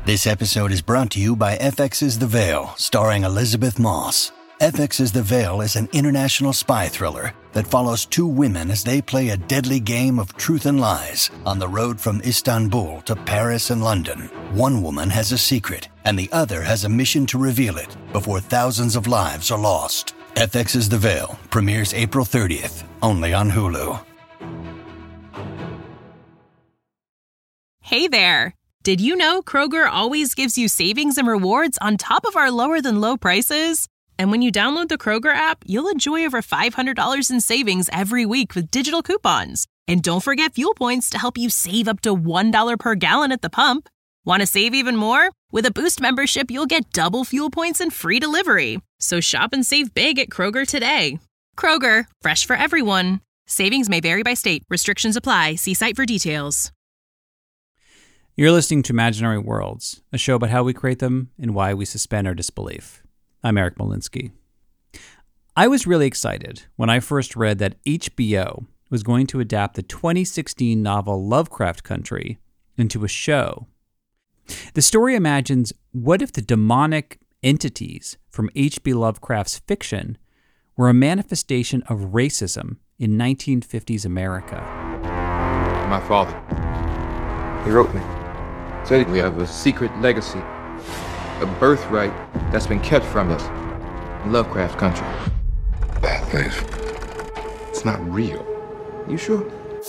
This episode is brought to you by FX's The Veil, starring Elizabeth Moss. FX's The Veil is an international spy thriller that follows two women as they play a deadly game of truth and lies on the road from Istanbul to Paris and London. One woman has a secret, and the other has a mission to reveal it before thousands of lives are lost. FX's The Veil premieres April 30th, only on Hulu. Hey there! Did you know Kroger always gives you savings and rewards on top of our lower-than-low prices? And when you download the Kroger app, you'll enjoy over $500 in savings every week with digital coupons. And don't forget fuel points to help you save up to $1 per gallon at the pump. Want to save even more? With a Boost membership, you'll get double fuel points and free delivery. So shop and save big at Kroger today. Kroger, fresh for everyone. Savings may vary by state. Restrictions apply. See site for details. You're listening to Imaginary Worlds, a show about how we create them and why we suspend our disbelief. I'm Eric Molinsky. I was really excited when I first read that HBO was going to adapt the 2016 novel Lovecraft Country into a show. The story imagines what if the demonic entities from H.P. Lovecraft's fiction were a manifestation of racism in 1950s America. My father, he wrote me. Said we have a secret legacy, a birthright that's been kept from us in Lovecraft Country. That place, it's not real. You sure?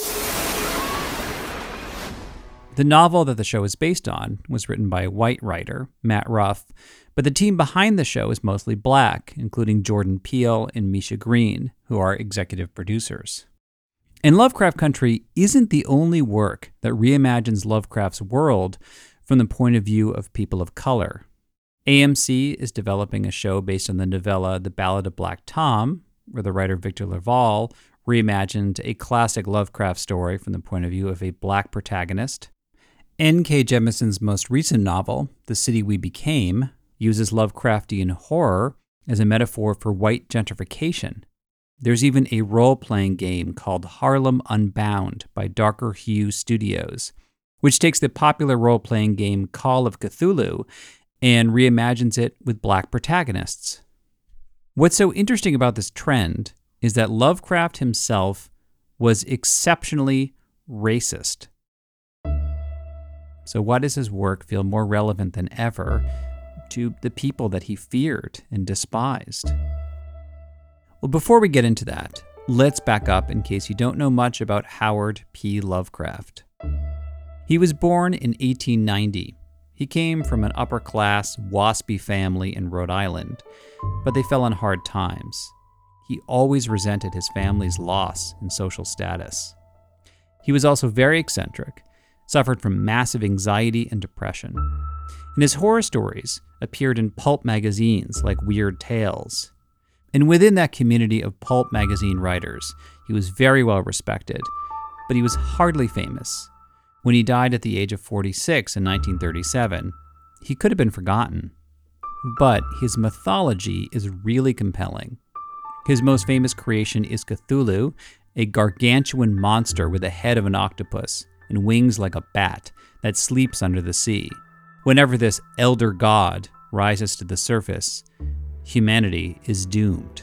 The novel that the show is based on was written by a white writer, Matt Ruff, but the team behind the show is mostly black, including Jordan Peele and Misha Green, who are executive producers. And Lovecraft Country isn't the only work that reimagines Lovecraft's world from the point of view of people of color. AMC is developing a show based on the novella The Ballad of Black Tom, where the writer Victor LaValle reimagined a classic Lovecraft story from the point of view of a black protagonist. N.K. Jemisin's most recent novel, The City We Became, uses Lovecraftian horror as a metaphor for white gentrification. There's even a role-playing game called Harlem Unbound by Darker Hue Studios, which takes the popular role-playing game Call of Cthulhu and reimagines it with black protagonists. What's so interesting about this trend is that Lovecraft himself was exceptionally racist. So why does his work feel more relevant than ever to the people that he feared and despised? Well, before we get into that, let's back up in case you don't know much about Howard P. Lovecraft. He was born in 1890. He came from an upper-class, waspy family in Rhode Island, but they fell on hard times. He always resented his family's loss in social status. He was also very eccentric, suffered from massive anxiety and depression. And his horror stories appeared in pulp magazines like Weird Tales. And within that community of pulp magazine writers, he was very well respected, but he was hardly famous. When he died at the age of 46 in 1937, he could have been forgotten. But his mythology is really compelling. His most famous creation is Cthulhu, a gargantuan monster with the head of an octopus and wings like a bat that sleeps under the sea. Whenever this elder god rises to the surface, humanity is doomed.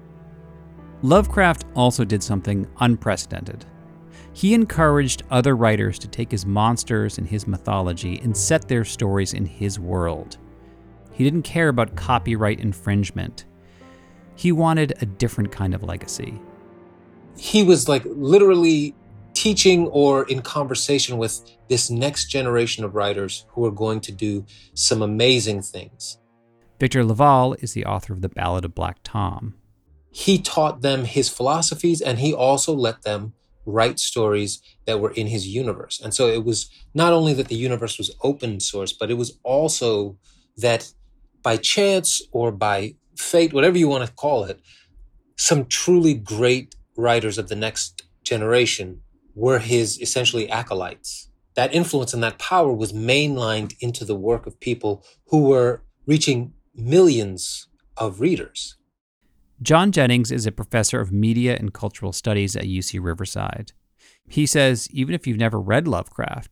Lovecraft also did something unprecedented. He encouraged other writers to take his monsters and his mythology and set their stories in his world. He didn't care about copyright infringement. He wanted a different kind of legacy. He was like literally teaching or in conversation with this next generation of writers who are going to do some amazing things. Victor LaValle is the author of The Ballad of Black Tom. He taught them his philosophies, and he also let them write stories that were in his universe. And so it was not only that the universe was open source, but it was also that by chance or by fate, whatever you want to call it, some truly great writers of the next generation were his essentially acolytes. That influence and that power was mainlined into the work of people who were reaching millions of readers. John Jennings is a professor of media and cultural studies at UC Riverside. He says even if you've never read Lovecraft,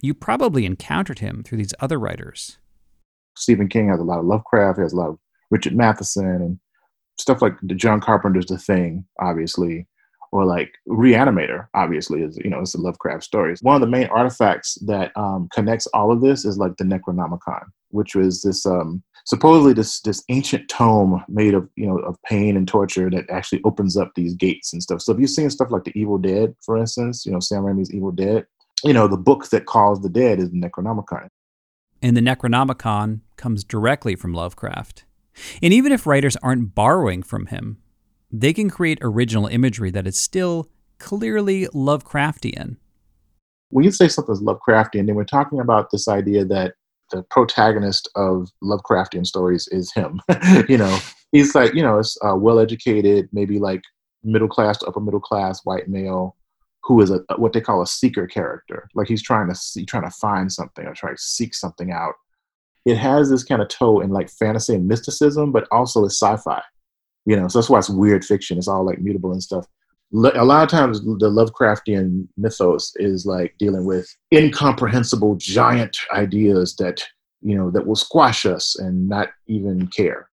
you probably encountered him through these other writers. Stephen King has a lot of Lovecraft, he has a lot of Richard Matheson and stuff like the John Carpenter's The Thing, obviously, or like Reanimator, obviously, is, it's a Lovecraft story. One of the main artifacts that connects all of this is like the Necronomicon, which was this supposedly this ancient tome made of of pain and torture that actually opens up these gates and stuff. So if you've seen stuff like The Evil Dead, for instance, Sam Raimi's Evil Dead, the book that calls the dead is the Necronomicon. And the Necronomicon comes directly from Lovecraft. And even if writers aren't borrowing from him, they can create original imagery that is still clearly Lovecraftian. When you say something's Lovecraftian, then we're talking about this idea that the protagonist of Lovecraftian stories is him. He's like, it's a well-educated, maybe like middle-class to upper-middle-class white male who is what they call a seeker character. Like he's trying to find something or try to seek something out. It has this kind of toe in like fantasy and mysticism, but also it's sci-fi. So that's why it's weird fiction. It's all like mutable and stuff. A lot of times the Lovecraftian mythos is like dealing with incomprehensible giant ideas that will squash us and not even care.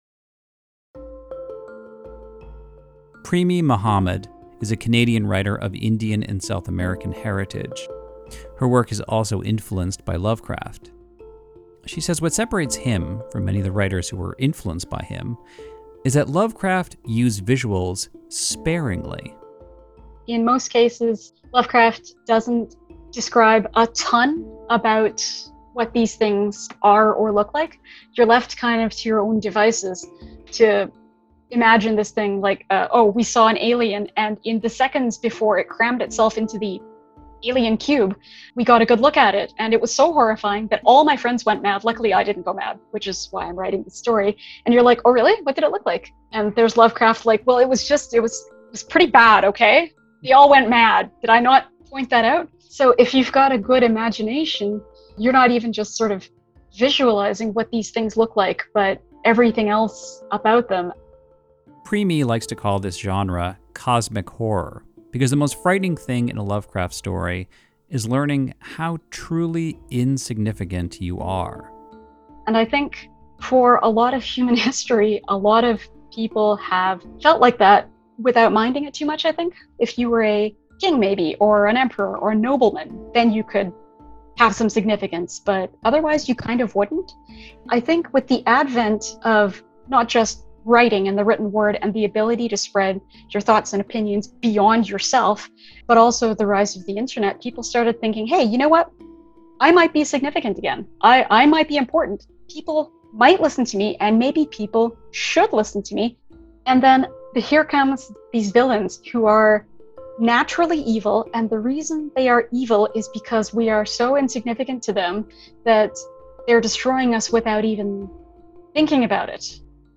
Premi Mohammed is a Canadian writer of Indian and South American heritage. Her work is also influenced by Lovecraft. She says what separates him from many of the writers who were influenced by him is that Lovecraft used visuals sparingly. In most cases, Lovecraft doesn't describe a ton about what these things are or look like. You're left kind of to your own devices to imagine this thing like, we saw an alien, and in the seconds before it crammed itself into the alien cube, we got a good look at it, and it was so horrifying that all my friends went mad. Luckily, I didn't go mad, which is why I'm writing the story. And you're like, oh, really? What did it look like? And there's Lovecraft like, well, it was pretty bad, okay? They all went mad. Did I not point that out? So if you've got a good imagination, you're not even just sort of visualizing what these things look like, but everything else about them. Premi likes to call this genre cosmic horror, because the most frightening thing in a Lovecraft story is learning how truly insignificant you are. And I think for a lot of human history, a lot of people have felt like that without minding it too much, I think. If you were a king maybe, or an emperor, or a nobleman, then you could have some significance, but otherwise you kind of wouldn't. I think with the advent of not just writing and the written word and the ability to spread your thoughts and opinions beyond yourself, but also the rise of the internet, people started thinking, hey, you know what? I might be significant again. I might be important. People might listen to me, and maybe people should listen to me. And then here comes these villains who are naturally evil, and the reason they are evil is because we are so insignificant to them that they're destroying us without even thinking about it.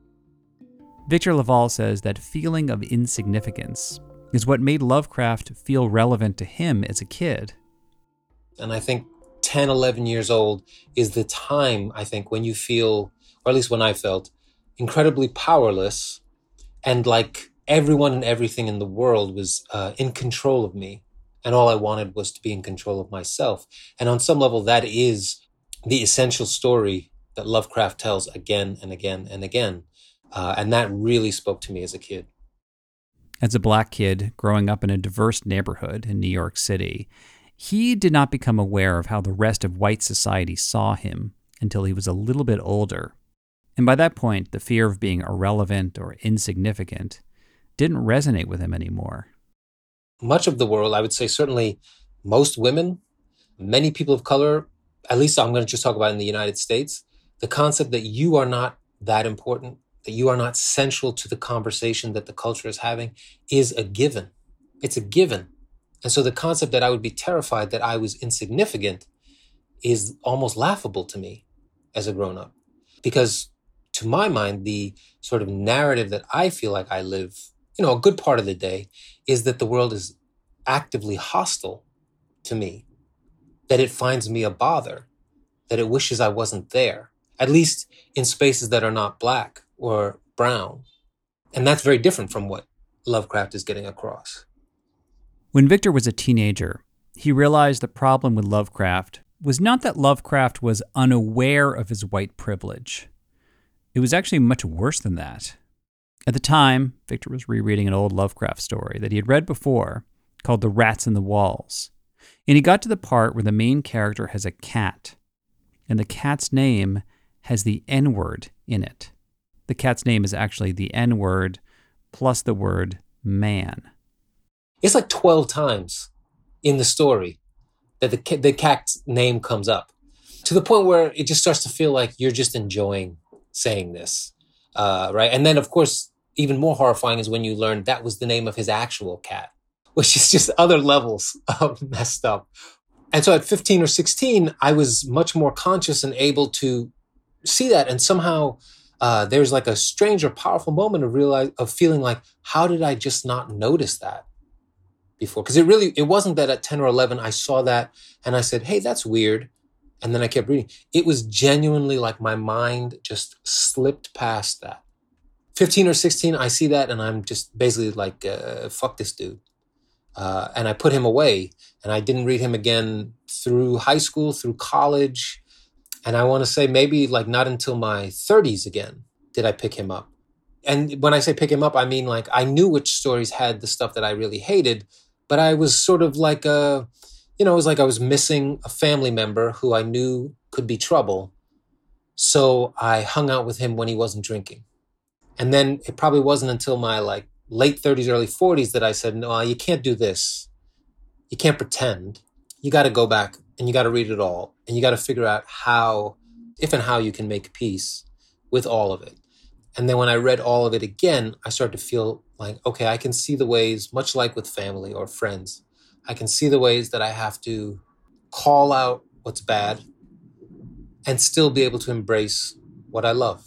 Victor LaValle says that feeling of insignificance is what made Lovecraft feel relevant to him as a kid. And I think 10, 11 years old is the time, I think, when you feel, or at least when I felt, incredibly powerless, and like everyone and everything in the world was in control of me. And all I wanted was to be in control of myself. And on some level, that is the essential story that Lovecraft tells again and again and again. And that really spoke to me as a kid. As a black kid growing up in a diverse neighborhood in New York City, he did not become aware of how the rest of white society saw him until he was a little bit older. And by that point, the fear of being irrelevant or insignificant didn't resonate with him anymore. Much of the world, I would say certainly most women, many people of color, at least I'm going to just talk about in the United States, the concept that you are not that important, that you are not central to the conversation that the culture is having, is a given. It's a given. And so the concept that I would be terrified that I was insignificant is almost laughable to me as a grown-up. Because to my mind, the sort of narrative that I feel like I live, a good part of the day, is that the world is actively hostile to me, that it finds me a bother, that it wishes I wasn't there, at least in spaces that are not black or brown. And that's very different from what Lovecraft is getting across. When Victor was a teenager, he realized the problem with Lovecraft was not that Lovecraft was unaware of his white privilege. It was actually much worse than that. At the time, Victor was rereading an old Lovecraft story that he had read before called The Rats in the Walls. And he got to the part where the main character has a cat, and the cat's name has the N-word in it. The cat's name is actually the N-word plus the word man. It's like 12 times in the story that the cat's name comes up, to the point where it just starts to feel like you're just enjoying saying this, right? And then, of course, even more horrifying is when you learn that was the name of his actual cat, which is just other levels of messed up. And so at 15 or 16, I was much more conscious and able to see that. And somehow there's like a strange or powerful moment of feeling like, how did I just not notice that before? Because it wasn't that at 10 or 11, I saw that and I said, hey, that's weird. And then I kept reading. It was genuinely like my mind just slipped past that. 15 or 16, I see that and I'm just basically like, fuck this dude. And I put him away, and I didn't read him again through high school, through college. And I want to say maybe like not until my 30s again did I pick him up. And when I say pick him up, I mean like I knew which stories had the stuff that I really hated, but I was sort of like it was like I was missing a family member who I knew could be trouble. So I hung out with him when he wasn't drinking. And then it probably wasn't until my like late 30s, early 40s that I said, no, you can't do this. You can't pretend. You got to go back and you got to read it all. And you got to figure out if and how you can make peace with all of it. And then when I read all of it again, I started to feel like, okay, I can see the ways, much like with family or friends, I can see the ways that I have to call out what's bad and still be able to embrace what I love.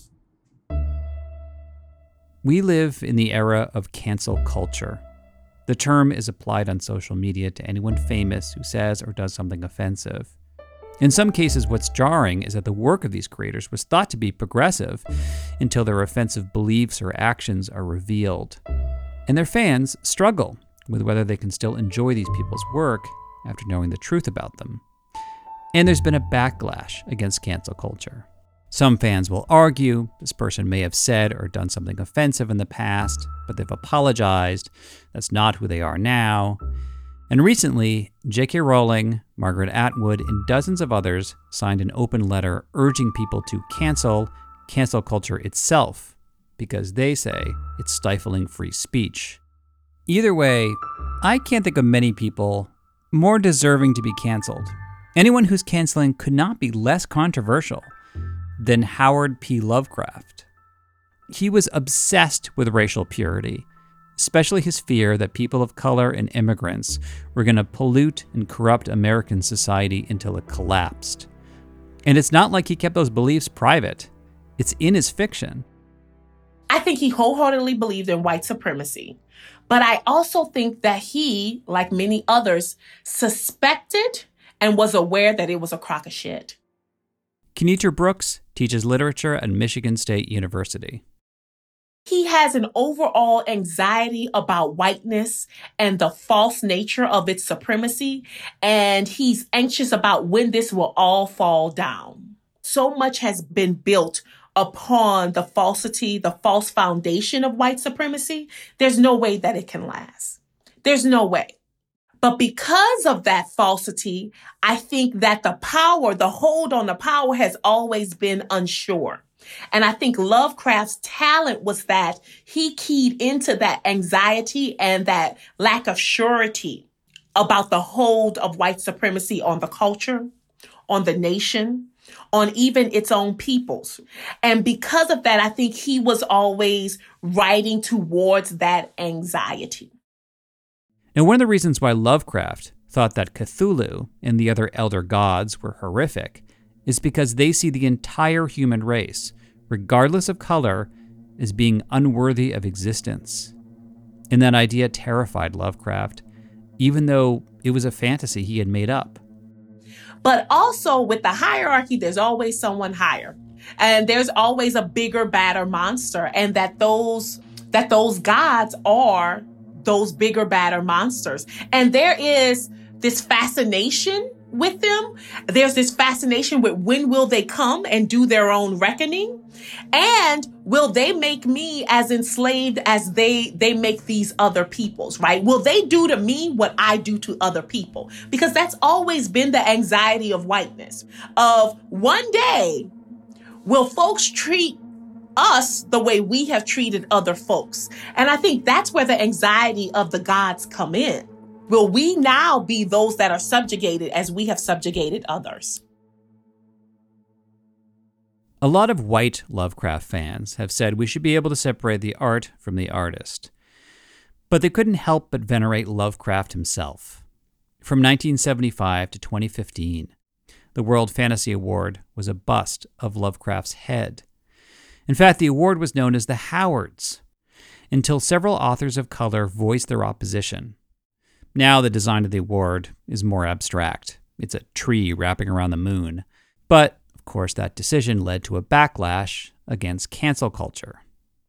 We live in the era of cancel culture. The term is applied on social media to anyone famous who says or does something offensive. In some cases, what's jarring is that the work of these creators was thought to be progressive until their offensive beliefs or actions are revealed. And their fans struggle with whether they can still enjoy these people's work after knowing the truth about them. And there's been a backlash against cancel culture. Some fans will argue this person may have said or done something offensive in the past, but they've apologized. That's not who they are now. And recently, J.K. Rowling, Margaret Atwood, and dozens of others signed an open letter urging people to cancel culture itself because they say it's stifling free speech. Either way, I can't think of many people more deserving to be canceled. Anyone who's canceling could not be less controversial than Howard P. Lovecraft. He was obsessed with racial purity, especially his fear that people of color and immigrants were going to pollute and corrupt American society until it collapsed. And it's not like he kept those beliefs private. It's in his fiction. I think he wholeheartedly believed in white supremacy. But I also think that he, like many others, suspected and was aware that it was a crock of shit. Kenitra Brooks teaches literature at Michigan State University. He has an overall anxiety about whiteness and the false nature of its supremacy, and he's anxious about when this will all fall down. So much has been built upon the falsity, the false foundation of white supremacy. There's no way that it can last. There's no way. But because of that falsity, I think that the hold on the power has always been unsure. And I think Lovecraft's talent was that he keyed into that anxiety and that lack of surety about the hold of white supremacy on the culture, on the nation, on even its own peoples. And because of that, I think he was always writing towards that anxiety. Now, one of the reasons why Lovecraft thought that Cthulhu and the other elder gods were horrific is because they see the entire human race, regardless of color, as being unworthy of existence. And that idea terrified Lovecraft, even though it was a fantasy he had made up. But also with the hierarchy, there's always someone higher. And there's always a bigger, badder monster. And that those gods are those bigger, badder monsters. And there is this fascination with them. There's this fascination with when will they come and do their own reckoning? And will they make me as enslaved as they make these other peoples, right? Will they do to me what I do to other people? Because that's always been the anxiety of whiteness, of one day, will folks treat us the way we have treated other folks? And I think that's where the anxiety of the gods come in. Will we now be those that are subjugated as we have subjugated others? A lot of white Lovecraft fans have said we should be able to separate the art from the artist. But they couldn't help but venerate Lovecraft himself. From 1975 to 2015, the World Fantasy Award was a bust of Lovecraft's head. In fact, the award was known as the Howards, until several authors of color voiced their opposition. Now the design of the award is more abstract. It's a tree wrapping around the moon. But, of course, that decision led to a backlash against cancel culture.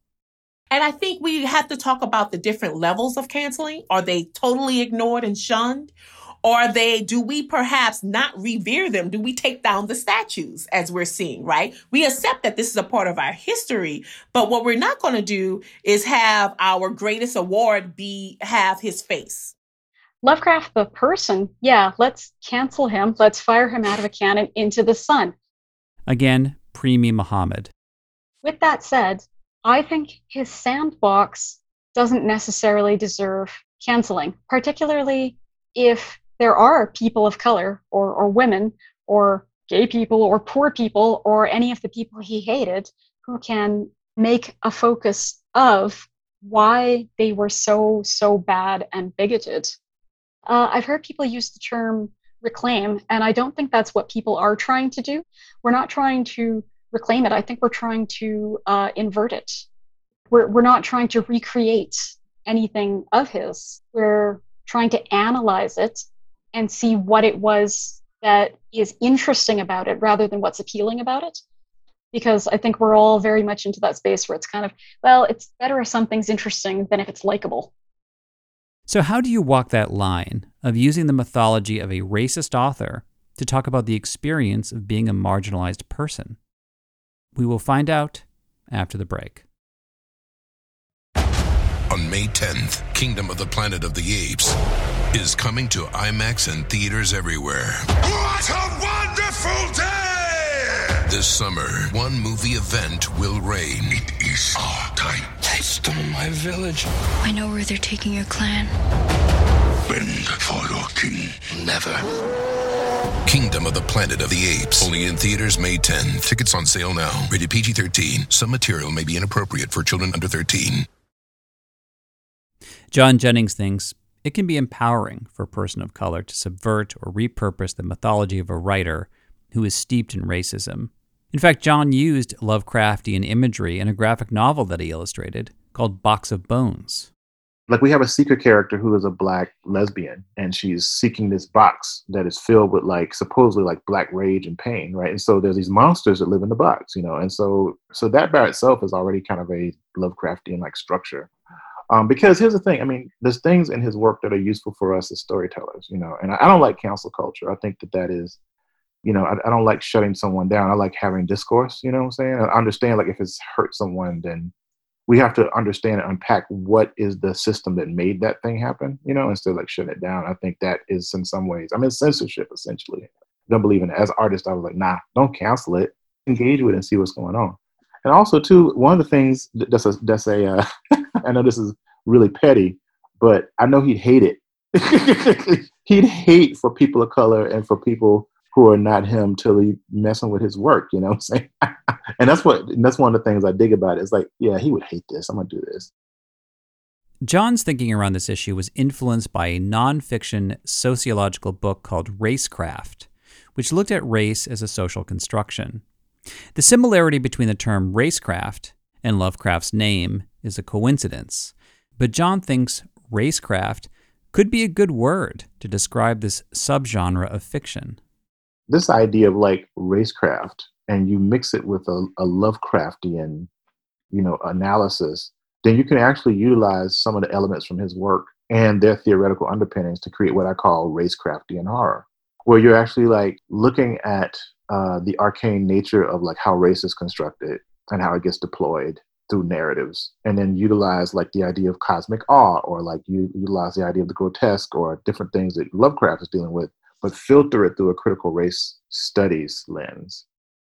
And I think we have to talk about the different levels of canceling. Are they totally ignored and shunned? Or do we perhaps not revere them? Do we take down the statues as we're seeing, right? We accept that this is a part of our history, but what we're not going to do is have our greatest award have his face. Lovecraft, the person, yeah, let's cancel him. Let's fire him out of a cannon into the sun. Again, Premi Muhammad. With that said, I think his sandbox doesn't necessarily deserve canceling, particularly if there are people of color or women or gay people or poor people or any of the people he hated who can make a focus of why they were so bad and bigoted. I've heard people use the term reclaim, and I don't think that's what people are trying to do. We're not trying to reclaim it. I think we're trying to invert it. We're not trying to recreate anything of his. We're trying to analyze it and see what it was that is interesting about it rather than what's appealing about it. Because I think we're all very much into that space where it's kind of, well, it's better if something's interesting than if it's likable. So how do you walk that line of using the mythology of a racist author to talk about the experience of being a marginalized person? We will find out after the break. On May 10th, Kingdom of the Planet of the Apes is coming to IMAX and theaters everywhere. What a wonderful day! This summer, one movie event will reign. It is our time. They stole my village. I know where they're taking your clan. Bend for your king. Never. Kingdom of the Planet of the Apes. Only in theaters May 10th. Tickets on sale now. Rated PG-13. Some material may be inappropriate for children under 13. John Jennings thinks it can be empowering for a person of color to subvert or repurpose the mythology of a writer who is steeped in racism. In fact, John used Lovecraftian imagery in a graphic novel that he illustrated called Box of Bones. Like, we have a seeker character who is a black lesbian, and she's seeking this box that is filled with, like, supposedly like black rage and pain, right? And so there's these monsters that live in the box, you know, and so that by itself is already kind of a Lovecraftian like structure. Because here's the thing, I mean, there's things in his work that are useful for us as storytellers, you know, and I don't like cancel culture. I think that is, you know, I don't like shutting someone down. I like having discourse, you know what I'm saying? I understand, like, if it's hurt someone, then we have to understand and unpack what is the system that made that thing happen, you know, instead of like shutting it down. I think that is in some ways, I mean, censorship, essentially. I don't believe in it. As an artist, I was like, nah, don't cancel it. Engage with it and see what's going on. And also, too, one of the things I know this is really petty, but I know he'd hate it. He'd hate for people of color and for people who are not him till he messing with his work, you know what I'm saying? And that's one of the things I dig about it. It's like, yeah, he would hate this. I'm going to do this. John's thinking around this issue was influenced by a nonfiction sociological book called Racecraft, which looked at race as a social construction. The similarity between the term racecraft and Lovecraft's name is a coincidence, but John thinks racecraft could be a good word to describe this subgenre of fiction. This idea of like racecraft, and you mix it with a Lovecraftian, you know, analysis, then you can actually utilize some of the elements from his work and their theoretical underpinnings to create what I call racecraftian horror. where you're actually like looking at the arcane nature of like how race is constructed and how it gets deployed through narratives, and then utilize like the idea of cosmic awe, or like you utilize the idea of the grotesque or different things that Lovecraft is dealing with, but filter it through a critical race studies lens.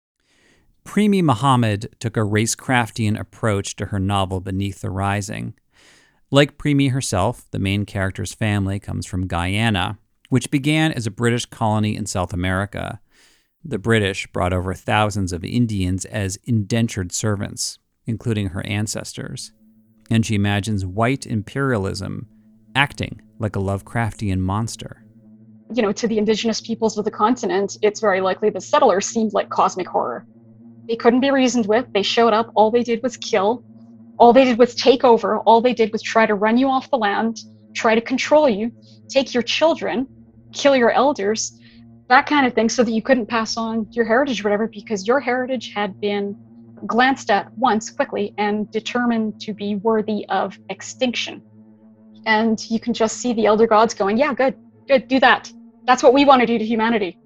Premi Mohammed took a racecraftian approach to her novel Beneath the Rising. Like Premi herself, the main character's family comes from Guyana, which began as a British colony in South America. The British brought over thousands of Indians as indentured servants, including her ancestors. And she imagines white imperialism acting like a Lovecraftian monster. You know, to the indigenous peoples of the continent, it's very likely the settlers seemed like cosmic horror. They couldn't be reasoned with. They showed up. All they did was kill. All they did was take over. All they did was try to run you off the land, try to control you, take your children, kill your elders, that kind of thing, so that you couldn't pass on your heritage or whatever, because your heritage had been glanced at once quickly and determined to be worthy of extinction. And you can just see the elder gods going, yeah, good, do that. That's what we want to do to humanity.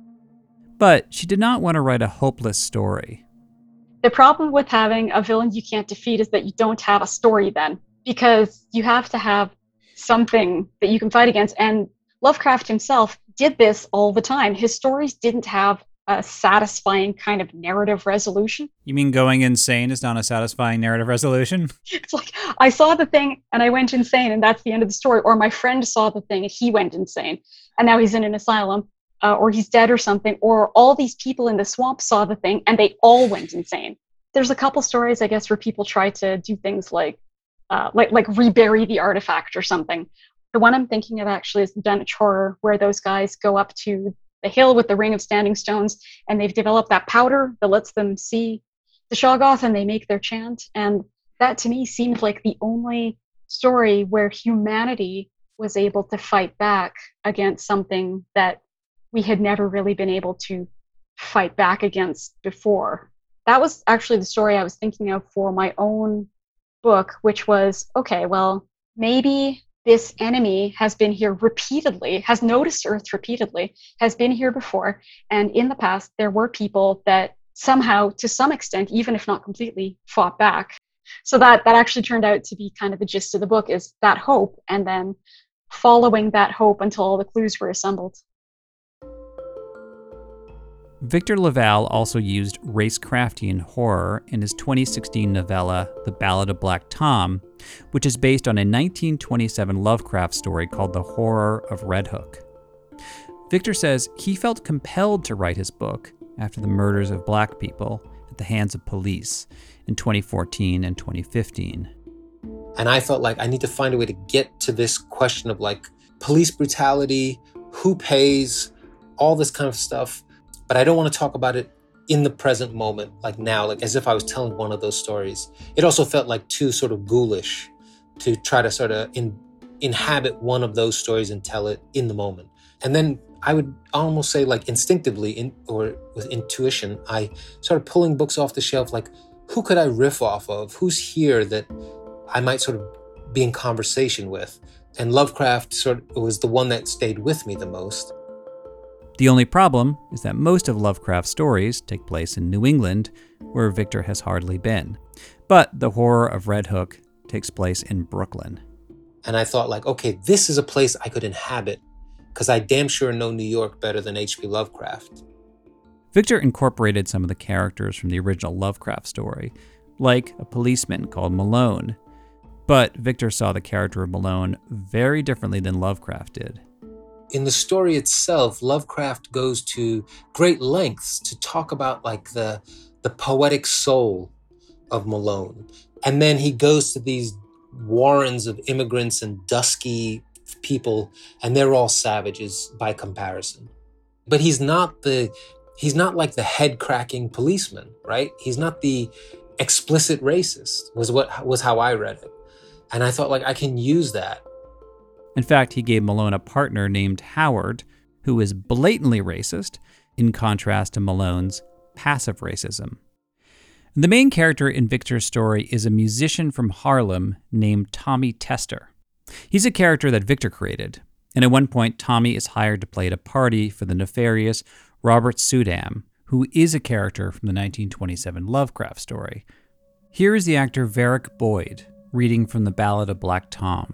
But she did not want to write a hopeless story. The problem with having a villain you can't defeat is that you don't have a story then, because you have to have something that you can fight against. And Lovecraft himself did this all the time. His stories didn't have a satisfying kind of narrative resolution. You mean going insane is not a satisfying narrative resolution? It's like, I saw the thing and I went insane and that's the end of the story. Or my friend saw the thing and he went insane and now he's in an asylum. Or he's dead or something, or all these people in the swamp saw the thing and they all went insane. There's a couple stories, I guess, where people try to do things like rebury the artifact or something. The one I'm thinking of actually is the Dunwich Horror, where those guys go up to the hill with the Ring of Standing Stones and they've developed that powder that lets them see the Shoggoth and they make their chant. And that to me seemed like the only story where humanity was able to fight back against something that we had never really been able to fight back against before. That was actually the story I was thinking of for my own book, which was, okay, well, maybe this enemy has been here repeatedly, has noticed Earth repeatedly, has been here before, and in the past there were people that somehow, to some extent, even if not completely, fought back. So that actually turned out to be kind of the gist of the book, is that hope, and then following that hope until all the clues were assembled. Victor LaValle also used racecraftian horror in his 2016 novella, The Ballad of Black Tom, which is based on a 1927 Lovecraft story called The Horror of Red Hook. Victor says he felt compelled to write his book after the murders of black people at the hands of police in 2014 and 2015. And I felt like I need to find a way to get to this question of like police brutality, who pays, all this kind of stuff. But I don't want to talk about it in the present moment, like now, like as if I was telling one of those stories. It also felt like too sort of ghoulish to try to sort of inhabit one of those stories and tell it in the moment. And then I would almost say like instinctively or with intuition, I started pulling books off the shelf, like who could I riff off of? Who's here that I might sort of be in conversation with? And Lovecraft sort of was the one that stayed with me the most. The only problem is that most of Lovecraft's stories take place in New England, where Victor has hardly been. But The Horror of Red Hook takes place in Brooklyn. And I thought like, okay, this is a place I could inhabit, because I damn sure know New York better than H.P. Lovecraft. Victor incorporated some of the characters from the original Lovecraft story, like a policeman called Malone. But Victor saw the character of Malone very differently than Lovecraft did. In the story itself, Lovecraft goes to great lengths to talk about like the poetic soul of Malone. And then he goes to these warrens of immigrants and dusky people, and they're all savages by comparison. But he's not like the head-cracking policeman, right? He's not the explicit racist, was how I read it. And I thought like I can use that. In fact, he gave Malone a partner named Howard, who is blatantly racist, in contrast to Malone's passive racism. The main character in Victor's story is a musician from Harlem named Tommy Tester. He's a character that Victor created, And at one point, Tommy is hired to play at a party for the nefarious Robert Sudam, who is a character from the 1927 Lovecraft story. Here is the actor Varick Boyd reading from the Ballad of Black Tom.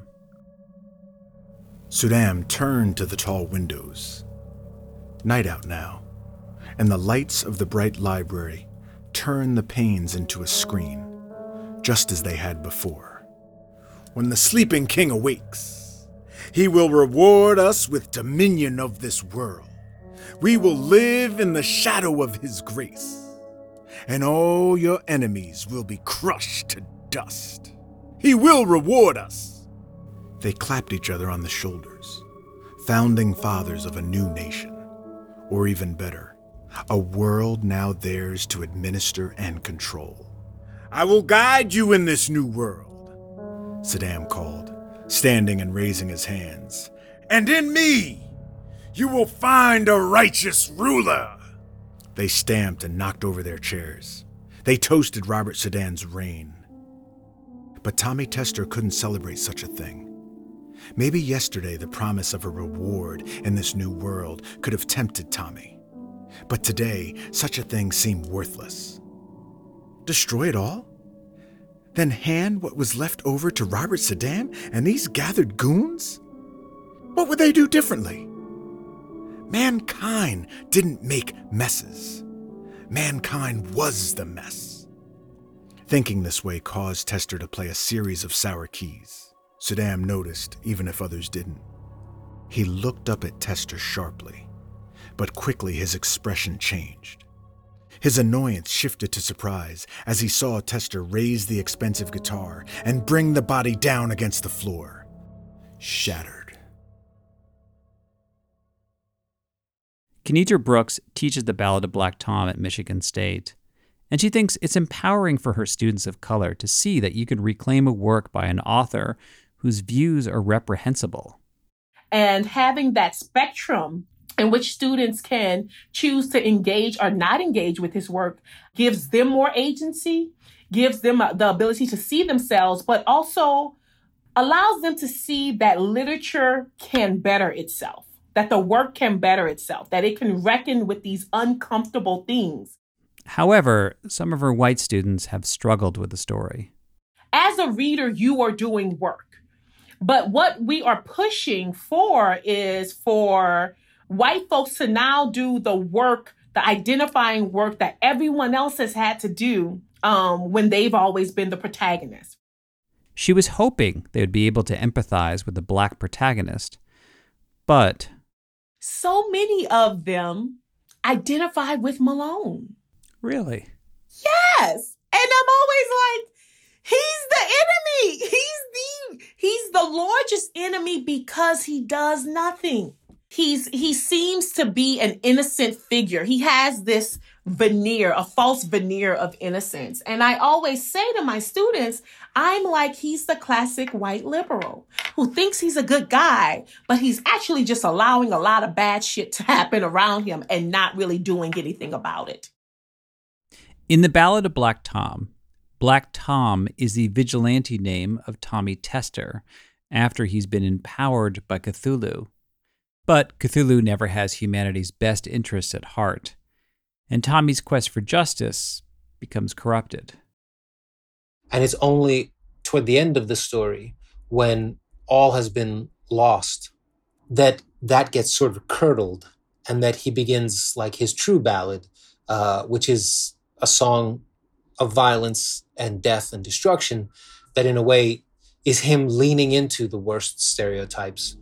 Sudam turned to the tall windows. Night out now, and the lights of the bright library turn the panes into a screen, just as they had before. When the sleeping king awakes, he will reward us with dominion of this world. We will live in the shadow of his grace, and all your enemies will be crushed to dust. He will reward us. They clapped each other on the shoulders, founding fathers of a new nation, or even better, a world now theirs to administer and control. I will guide you in this new world, Sudam called, standing and raising his hands. And in me, you will find a righteous ruler. They stamped and knocked over their chairs. They toasted Robert Sudam's reign. But Tommy Tester couldn't celebrate such a thing. Maybe yesterday the promise of a reward in this new world could have tempted Tommy. But today, such a thing seemed worthless. Destroy it all? Then hand what was left over to Robert Sudam and these gathered goons? What would they do differently? Mankind didn't make messes. Mankind was the mess. Thinking this way caused Tester to play a series of sour keys. Sudam noticed, even if others didn't. He looked up at Tester sharply, but quickly his expression changed. His annoyance shifted to surprise as he saw Tester raise the expensive guitar and bring the body down against the floor, shattered. Kenitra Brooks teaches the Ballad of Black Tom at Michigan State, and she thinks it's empowering for her students of color to see that you can reclaim a work by an author whose views are reprehensible. And having that spectrum in which students can choose to engage or not engage with his work gives them more agency, gives them the ability to see themselves, but also allows them to see that literature can better itself, that the work can better itself, that it can reckon with these uncomfortable things. However, some of her white students have struggled with the story. As a reader, you are doing work. But what we are pushing for is for white folks to now do the work, the identifying work that everyone else has had to do when they've always been the protagonist. She was hoping they would be able to empathize with the black protagonist, but so many of them identified with Malone. Really? Yes. And I'm always like, he's the enemy. He's the largest enemy because he does nothing. He seems to be an innocent figure. He has this veneer, a false veneer of innocence. And I always say to my students, I'm like, he's the classic white liberal who thinks he's a good guy, but he's actually just allowing a lot of bad shit to happen around him and not really doing anything about it. In the Ballad of Black Tom is the vigilante name of Tommy Tester after he's been empowered by Cthulhu. But Cthulhu never has humanity's best interests at heart, and Tommy's quest for justice becomes corrupted. And it's only toward the end of the story, when all has been lost, that gets sort of curdled, and that he begins like his true ballad, which is a song of violence and death and destruction, that in a way is him leaning into the worst stereotypes.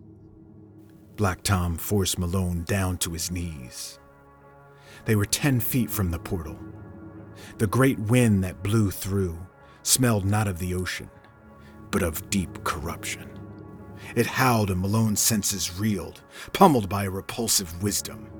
Black Tom forced Malone down to his knees. They were 10 feet from the portal. The great wind that blew through smelled not of the ocean, but of deep corruption. It howled and Malone's senses reeled, pummeled by a repulsive wisdom.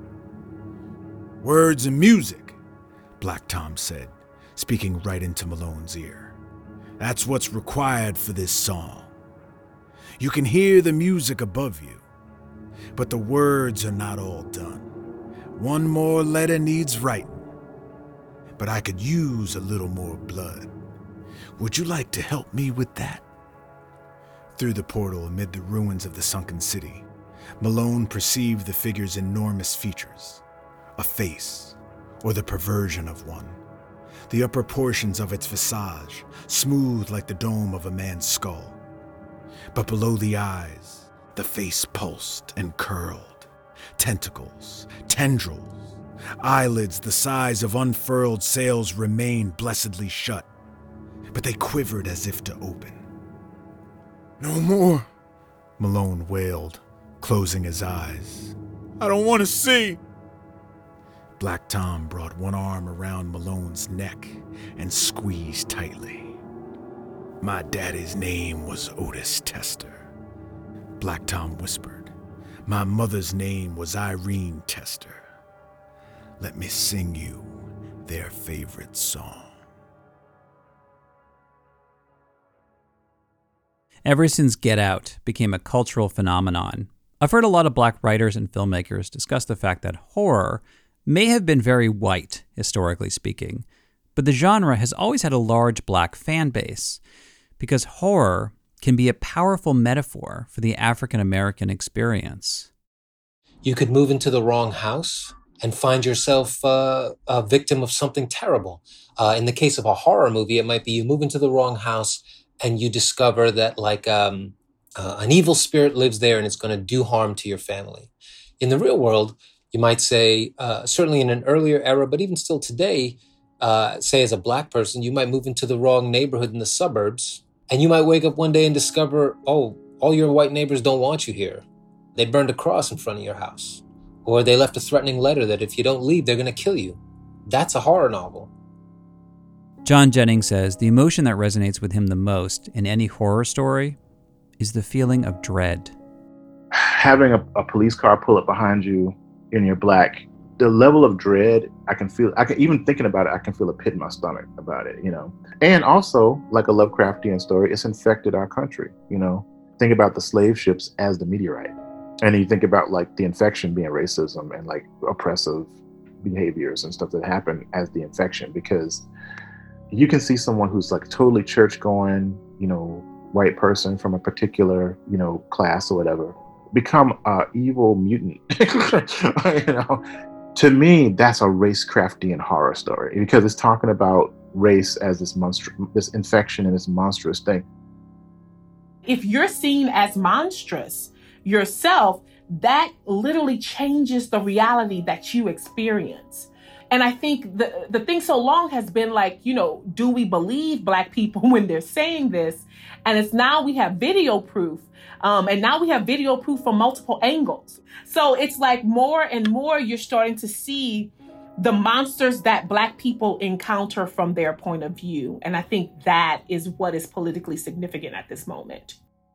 Words and music, Black Tom said, speaking right into Malone's ear. That's what's required for this song. You can hear the music above you, but the words are not all done. One more letter needs writing, but I could use a little more blood. Would you like to help me with that? Through the portal amid the ruins of the sunken city, Malone perceived the figure's enormous features, a face, or the perversion of one, the upper portions of its visage, smooth like the dome of a man's skull. But below the eyes, the face pulsed and curled, tentacles, tendrils, eyelids the size of unfurled sails remained blessedly shut, but they quivered as if to open. "No more," Malone wailed, closing his eyes. "I don't want to see." Black Tom brought one arm around Malone's neck and squeezed tightly. "My daddy's name was Otis Tester," Black Tom whispered. "My mother's name was Irene Tester. Let me sing you their favorite song." Ever since Get Out became a cultural phenomenon, I've heard a lot of black writers and filmmakers discuss the fact that horror may have been very white, historically speaking, but the genre has always had a large black fan base, because horror can be a powerful metaphor for the African American experience. You could move into the wrong house and find yourself a victim of something terrible. In the case of a horror movie, it might be you move into the wrong house and you discover that an evil spirit lives there and it's going to do harm to your family. In the real world, you might say, certainly in an earlier era, but even still today, say as a black person, you might move into the wrong neighborhood in the suburbs, and you might wake up one day and discover, oh, all your white neighbors don't want you here. They burned a cross in front of your house. Or they left a threatening letter that if you don't leave, they're going to kill you. That's a horror novel. John Jennings says the emotion that resonates with him the most in any horror story is the feeling of dread. Having a police car pull up behind you and you're black, the level of dread, even thinking about it, I can feel a pit in my stomach about it, And also, like a Lovecraftian story, it's infected our country, Think about the slave ships as the meteorite. And you think about the infection being racism and oppressive behaviors and stuff that happen as the infection, because you can see someone who's totally church going, white person from a particular, class or whatever, become an evil mutant. To me, that's a racecraftian horror story, because it's talking about race as this infection and this monstrous thing. If you're seen as monstrous yourself, that literally changes the reality that you experience. And I think the thing so long has been do we believe black people when they're saying this? And it's now we have video proof. And now we have video proof from multiple angles. So it's more and more you're starting to see the monsters that black people encounter from their point of view. And I think that is what is politically significant at this moment.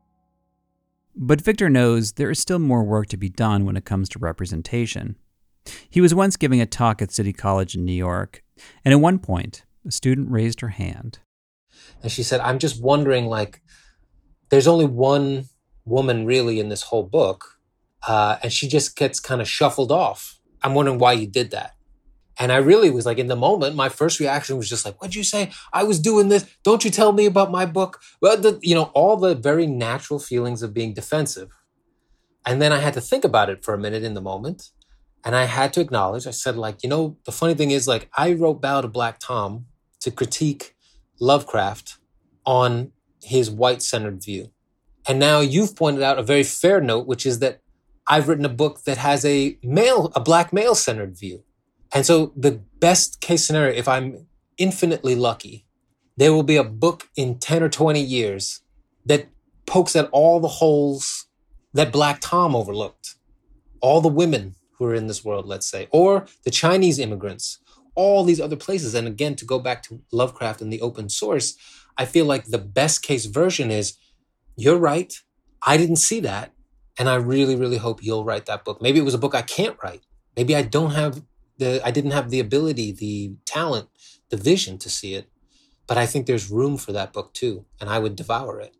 But Victor knows there is still more work to be done when it comes to representation. He was once giving a talk at City College in New York, and at one point, a student raised her hand. And she said, "I'm just wondering, there's only one woman really in this whole book, and she just gets kind of shuffled off. I'm wondering why you did that." And I really was in the moment, my first reaction was just what'd you say? I was doing this. Don't you tell me about my book? Well, all the very natural feelings of being defensive. And then I had to think about it for a minute in the moment. And I had to acknowledge, I said, the funny thing is, I wrote Bow to Black Tom to critique Lovecraft on his white-centered view. And now you've pointed out a very fair note, which is that I've written a book that has a black male-centered view. And so the best case scenario, if I'm infinitely lucky, there will be a book in 10 or 20 years that pokes at all the holes that Black Tom overlooked. All the women who are in this world, let's say, or the Chinese immigrants, all these other places. And again, to go back to Lovecraft and the open source, I feel like the best case version is, you're right, I didn't see that, and I really, really hope you'll write that book. Maybe it was a book I can't write. Maybe I didn't have the ability, the talent, the vision to see it. But I think there's room for that book too, and I would devour it.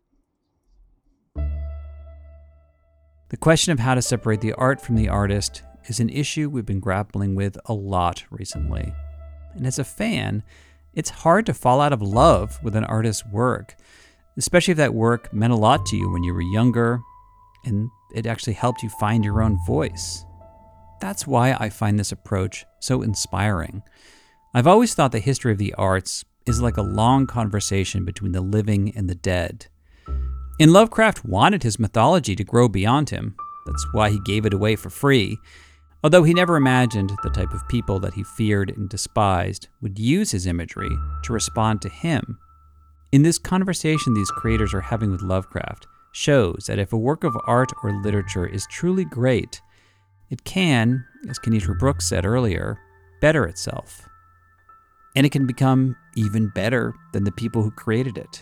The question of how to separate the art from the artist is an issue we've been grappling with a lot recently. And as a fan, it's hard to fall out of love with an artist's work, especially if that work meant a lot to you when you were younger and it actually helped you find your own voice. That's why I find this approach so inspiring. I've always thought the history of the arts is like a long conversation between the living and the dead. And Lovecraft wanted his mythology to grow beyond him. That's why he gave it away for free, although he never imagined the type of people that he feared and despised would use his imagery to respond to him. In this conversation these creators are having with Lovecraft shows that if a work of art or literature is truly great, it can, as Kenitra Brooks said earlier, better itself. And it can become even better than the people who created it.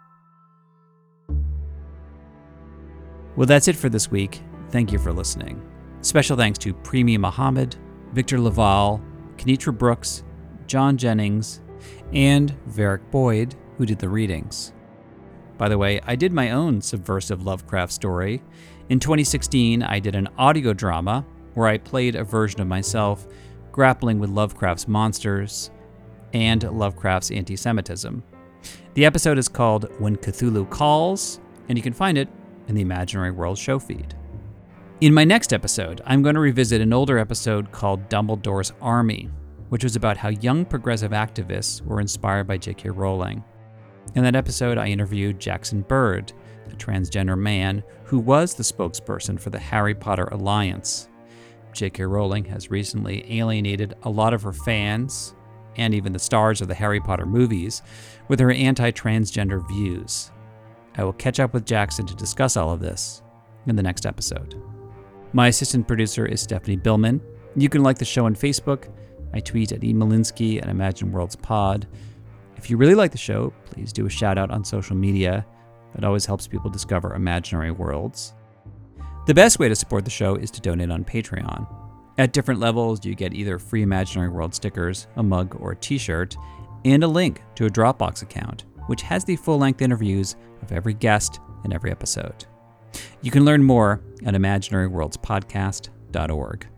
Well, that's it for this week. Thank you for listening. Special thanks to Premi Muhammad, Victor Laval, Kenitra Brooks, John Jennings, and Varick Boyd, who did the readings. By the way, I did my own subversive Lovecraft story. In 2016, I did an audio drama where I played a version of myself grappling with Lovecraft's monsters and Lovecraft's anti-Semitism. The episode is called When Cthulhu Calls, and you can find it in the Imaginary World show feed. In my next episode, I'm going to revisit an older episode called Dumbledore's Army, which was about how young progressive activists were inspired by J.K. Rowling. In that episode, I interviewed Jackson Bird, a transgender man who was the spokesperson for the Harry Potter Alliance. J.K. Rowling has recently alienated a lot of her fans, and even the stars of the Harry Potter movies, with her anti-transgender views. I will catch up with Jackson to discuss all of this in the next episode. My assistant producer is Stephanie Billman. You can like the show on Facebook. I tweet at eMalinsky at Imagine Worlds Pod. If you really like the show, please do a shout out on social media. That always helps people discover imaginary worlds. The best way to support the show is to donate on Patreon. At different levels, you get either free Imaginary World stickers, a mug, or a t-shirt, and a link to a Dropbox account, which has the full-length interviews of every guest in every episode. You can learn more at imaginaryworldspodcast.org.